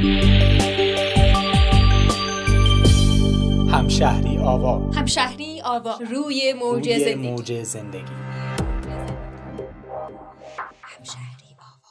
همشهری آوا. همشهری آوا. روی موج زندگی. همشهری آوا.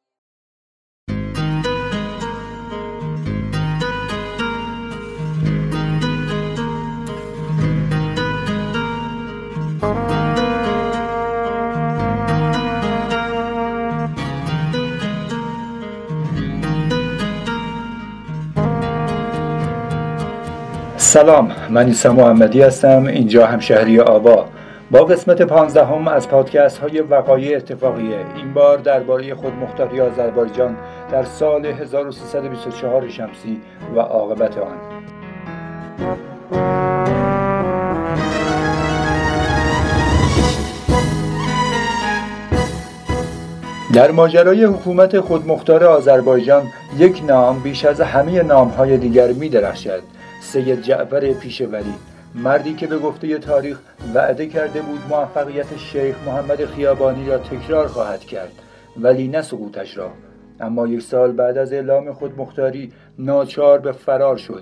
سلام، من عیسی محمدی هستم. اینجا همشهری آوا با قسمت 15 از پادکست های وقایع اتفاقیه. این بار درباره خودمختاری آذربایجان در سال 1324 شمسی و عاقبت آن. در ماجرای حکومت خودمختار آذربایجان یک نام بیش از همه نام‌های دیگر می‌درخشد: سید جعفر پیشوری، مردی که به گفته تاریخ وعده کرده بود موفقیت شیخ محمد خیابانی را تکرار خواهد کرد، ولی نه سقوطش را. اما یک سال بعد از اعلام خودمختاری ناچار به فرار شد.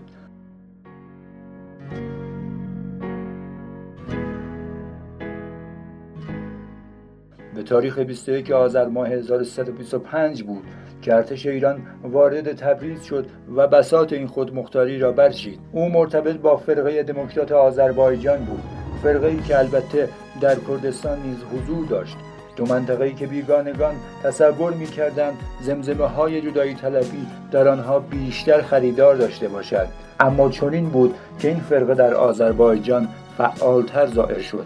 به تاریخ 21 آذر ماه 1325 بود که ارتش ایران وارد تبریز شد و بساط این خودمختاری را برچید. او مرتبط با فرقه دموکرات آذربایجان بود، فرقه‌ای که البته در کردستان نیز حضور داشت، دو منطقه‌ای که بیگانگان تصور می‌کردند زمزمه‌های جدایی طلبی در آنها بیشتر خریدار داشته باشد. اما چنین بود که این فرقه در آذربایجان فعالتر ظاهر شد.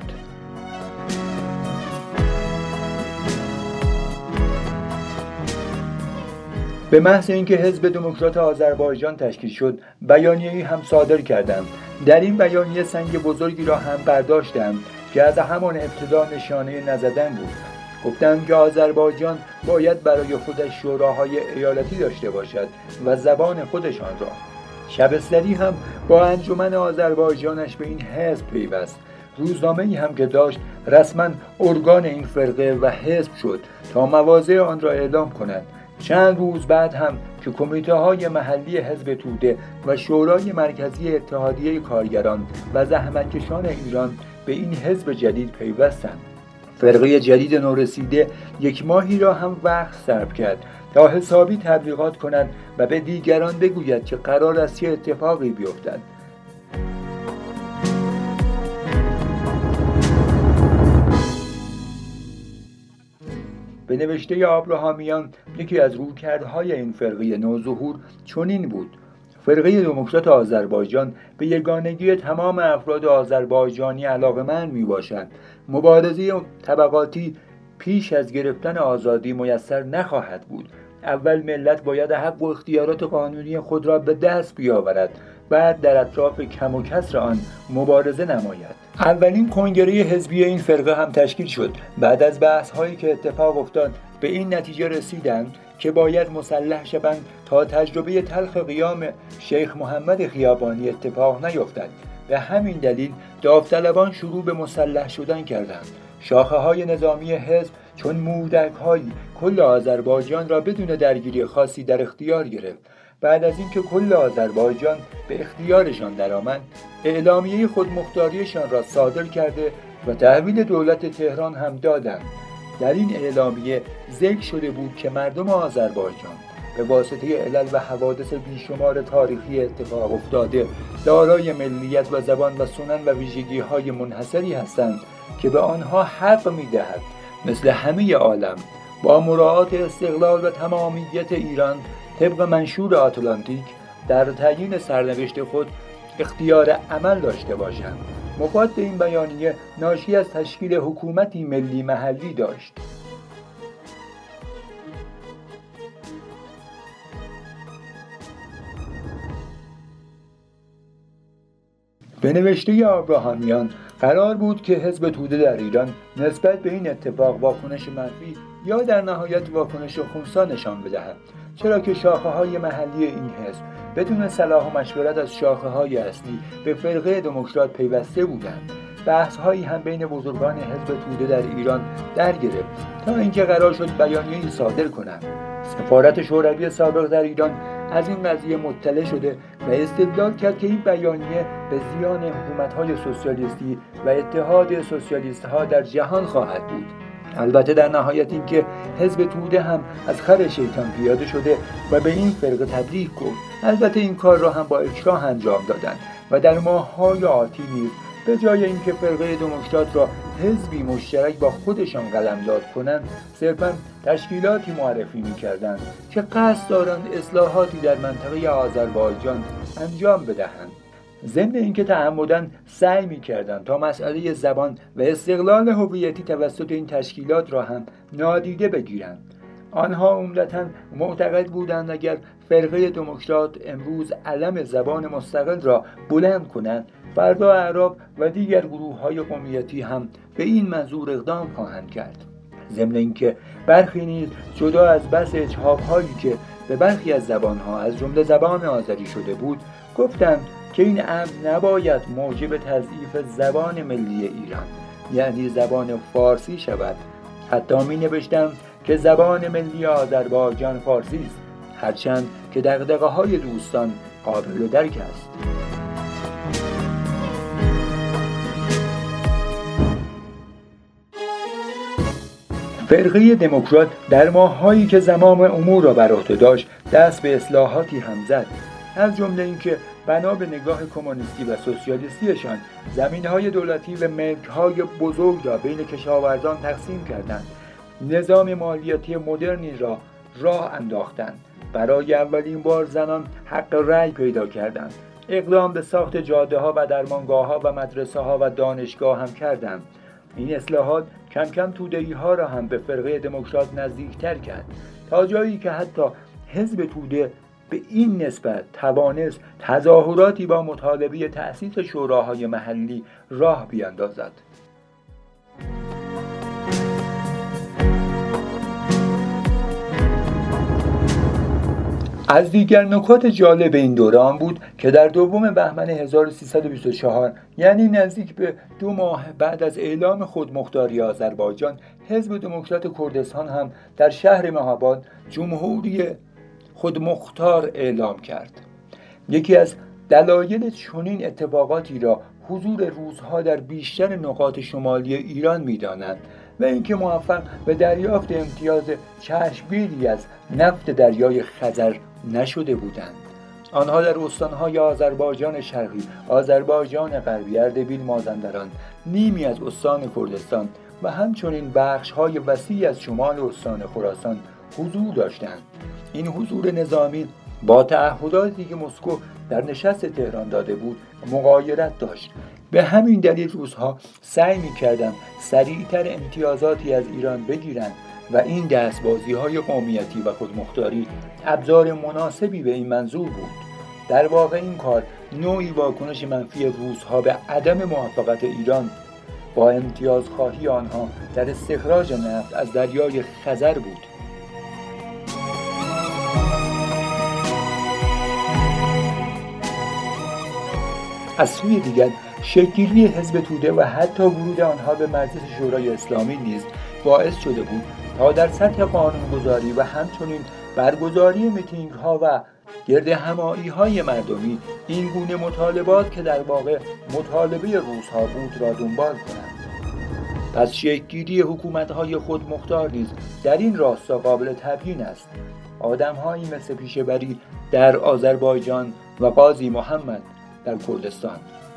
به محض اینکه حزب دموکرات آذربایجان تشکیل شد، بیانیه‌ای هم صادر کردند. در این بیانیه سنگ بزرگی را هم برداشتند که از همان ابتدا نشانه نزدن بود. گفتند که آذربایجان باید برای خودش شوراهای ایالتی داشته باشد و زبان خودشان را. شبستری هم با انجمن آذربایجانش به این حزب پیوست. روزنامه‌ای هم که داشت رسما ارگان این فرقه و حزب شد تا مواضع آن را اعلام کنند. چند روز بعد هم که کمیته‌های محلی حزب توده و شورای مرکزی اتحادیه کارگران و زحمتکشان ایران به این حزب جدید پیوستند. فرقه جدید نورسیده یک ماهی را هم وقت صرف کرد تا حسابی تبلیغات کند و به دیگران بگوید که قرار است چه اتفاقی بیفتد. به نوشته ابراهامیان یکی از رویکردهای این فرقه نوظهور چنین بود: فرقه دموکرات آذربایجان به یگانگی تمام افراد آذربایجانی علاقه‌مند میباشد. مبارزه طبقاتی پیش از گرفتن آزادی میسر نخواهد بود. اول ملت باید حق و اختیارات قانونی خود را به دست بیاورد، بعد در اطراف کم و کسر آن مبارزه نماید. اولین کنگره حزبی این فرقه هم تشکیل شد. بعد از بحث‌هایی که اتفاق افتاد به این نتیجه رسیدند که باید مسلح شوند تا تجربه تلخ قیام شیخ محمد خیابانی اتفاق نیفتد. به همین دلیل داوطلبان شروع به مسلح شدن کردند. شاخه‌های نظامی حزب چون مودک‌هایی کل آذربایجان را بدون درگیری خاصی در اختیار گرفت. بعد از اینکه کل آذربایجان به اختیارشان درآمد، اعلامیه خودمختاریشان را صادر کرده و تحویل دولت تهران هم دادند. در این اعلامیه ذکر شده بود که مردم آذربایجان به واسطه علل و حوادث بیشمار تاریخی اتفاق افتاده دارای ملیت و زبان و سنن و ویژگی‌های منحصری هستند که به آنها حق می‌دهد مثل همه عالم با مراعات استقلال و تمامیت ایران طبق منشور آتلانتیک در تعیین سرنوشت خود اختیار عمل داشته باشند. مفاد این بیانیه ناشی از تشکیل حکومتی ملی محلی داشت. به نوشته ابراهامیان قرار بود که حزب توده در ایران نسبت به این اتفاق واکنش منفی یا در نهایت واکنش خنثی نشان بدهد، چرا که شاخه‌های محلی این حزب بدون صلاح و مشورت از شاخه‌های اصلی به فرقه دموکرات پیوسته بودند. بحث‌هایی هم بین بزرگان حزب توده در ایران در گرفت تا اینکه قرار شد بیانیه‌ای صادر کنند. سفارت شوروی سابق در ایران از این قضیه مطلع شده و استدلال کرد که این بیانیه به زیان حکومت‌های سوسیالیستی و اتحاد سوسیالیست‌ها در جهان خواهد بود. البته در نهایت این که حزب توده هم از خر شیطان پیاده شده و به این فرقه تبلیغ گفت. البته این کار را هم با اکراه انجام دادند و در ماه‌های آتی نیز به جای اینکه فرقه دموکرات را حزبی مشترک با خودشان قلمداد کنند، صرفاً تشکیلاتی معرفی می‌کردند که قصد دارند اصلاحاتی در منطقه آذربایجان انجام بدهند. ضمن اینکه تعمداً سعی می‌کردند تا مسئله زبان و استقلال هویتی توسط این تشکیلات را هم نادیده بگیرند. آنها عمدتاً معتقد بودند اگر فرقه دموکرات امروز علم زبان مستقل را بلند کنند، فردا اعراب و دیگر گروه‌های قومیتی هم به این منظور اقدام خواهند کرد. ضمن اینکه برخی نیز جدا از بس اجحاف‌هایی که به برخی از زبان‌ها از جمله زبان آذری شده بود، گفتند که این امر نباید موجب تضعیف زبان ملی ایران یعنی زبان فارسی شود. حتی می نوشتند که زبان ملی آذربایجان فارسی است، هرچند که دغدغه‌های دوستان قابل درک است. فرقه دموکرات در ماه‌هایی که زمام امور را بر عهده داشت دست به اصلاحاتی هم زد، از جمله اینکه بنا به نگاه کمونیستی و سوسیالیستیشان زمین‌های دولتی و ملک‌های بزرگ را بین کشاورزان تقسیم کردند، نظام مالیاتی مدرنی را راه انداختند، برای اولین بار زنان حق رأی پیدا کردند، اقدام به ساخت جاده‌ها و درمانگاه‌ها و مدرسه‌ها و دانشگاه هم کردند. این اصلاحات کم کم توده‌ای‌ها را هم به فرقه دموکرات نزدیکتر کرد، تا جایی که حتی حزب توده به این نسبت توانست تظاهراتی با مطالبه تأسیس شوراهای محلی راه بیاندازد. از دیگر نکات جالب این دوران بود که در دوم بهمن 1324 یعنی نزدیک به 2 ماه بعد از اعلام خودمختاری آذربایجان، حزب دموکرات کردستان هم در شهر مهاباد جمهوری خودمختار اعلام کرد. یکی از دلایل چنین اتفاقاتی را حضور روس‌ها در بیشتر نقاط شمالی ایران می‌دانند و اینکه موفق به دریافت امتیاز چشمگیری از نفت دریای خزر نشده بودند. آنها در استان‌های آذربایجان شرقی، آذربایجان غربی، اردبیل، مازندران، نیمی از استان کردستان و همچنین بخش‌های وسیعی از شمال استان خراسان حضور داشتند. این حضور نظامی با تعهداتی که مسکو در نشست تهران داده بود مغایرت داشت. به همین دلیل روس‌ها سعی می‌کردند سریعتر امتیازاتی از ایران بگیرند و این دستبازی‌های قومیتی و خودمختاری ابزار مناسبی به این منظور بود. در واقع این کار نوعی واکنش منفی روس‌ها به عدم موافقت ایران با امتیازخواهی آنها در استخراج نفت از دریای خزر بود. از سوی دیگر شکل‌گیری حزب توده و حتی ورود آنها به مجلس شورای اسلامی نیز باعث شده بود تا در سطح قانونگذاری و همچنین برگزاری میتینگ‌ها و گردهمایی‌های مردمی این گونه مطالبات که در واقع مطالبه روس‌ها بود را دنبال کنند. پس شکل‌گیری حکومت‌های خودمختار نیز در این راستا قابل تبیین است. آدم‌هایی مثل پیشه‌بری در آذربایجان و قاضی محمد در کردستان.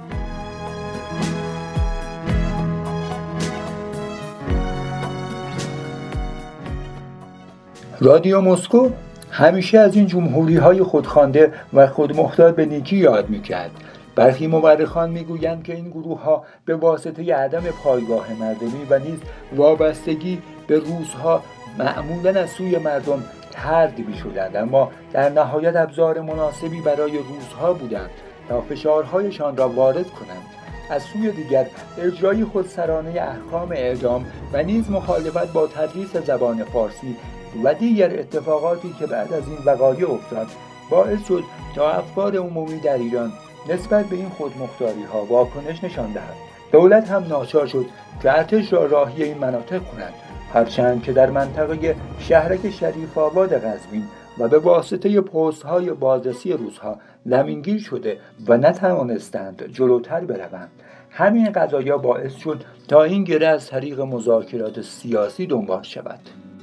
رادیو مسکو همیشه از این جمهوری‌های خودخوانده و خودمختار به نیکی یاد می‌کرد. برخی مورخان می‌گویند که این گروه‌ها به واسطه عدم پایگاه مردمی و نیز وابستگی به روس‌ها معمولاً از سوی مردم طرد می‌شدند، اما در نهایت ابزار مناسبی برای روس‌ها بودند تا فشارهایشان را وارد کنند. از سوی دیگر اجرای خودسرانه احکام اعدام و نیز مخالفت با تدریس زبان فارسی و دیگر اتفاقاتی که بعد از این وقایع افتاد باعث شد تا افکار عمومی در ایران نسبت به این خودمختاری‌ها واکنش نشان دهد. دولت هم ناچار شد که ارتش را راهی این مناطق کند، هرچند که در منطقه شهرک شریف آباد قزوین و به واسطه پست‌های بازرسی روس‌ها زمینگیر شده و نتوانستند جلوتر بروند. همین قضایا باعث شد تا این گره از طریق مذاکرات سیاسی دنبال شود.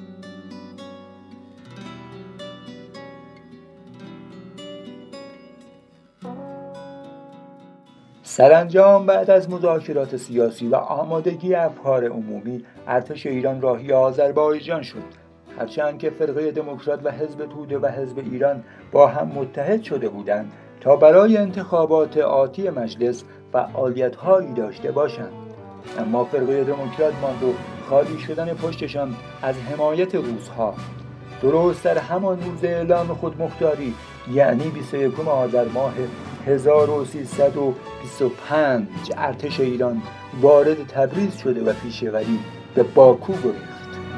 سرانجام بعد از مذاکرات سیاسی و آمادگی افکار عمومی، ارتش ایران راهی آذربایجان شد. هرچند که فرقه دموکرات و حزب توده و حزب ایران با هم متحد شده بودند تا برای انتخابات آتی مجلس فعالیت‌هایی داشته باشند، اما فرقه دموکرات ماند و خالی شدن پشتشان از حمایت روس‌ها. درست در همان روز اعلام خودمختاری، یعنی 21 آذر ماه 1325، ارتش ایران وارد تبریز شده و پیشوری به باکو گریخت.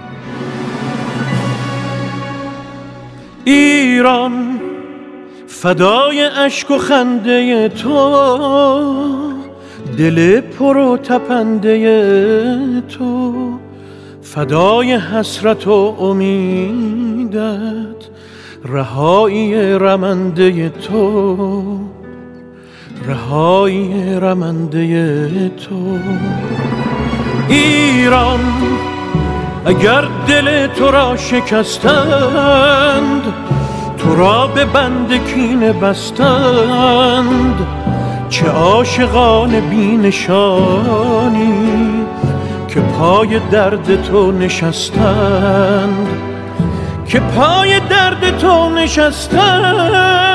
ایران فدای اشک و خنده تو، دل پر و تپنده تو، فدای حسرت و امیدت، رهایی رمنده تو، رهایی رمنده تو. ایران اگر دل تو را شکستند، تو را به بند کینه بستند، چه عاشقان بی نشانی که پای درد تو نشستند، که پای درد تو نشستند.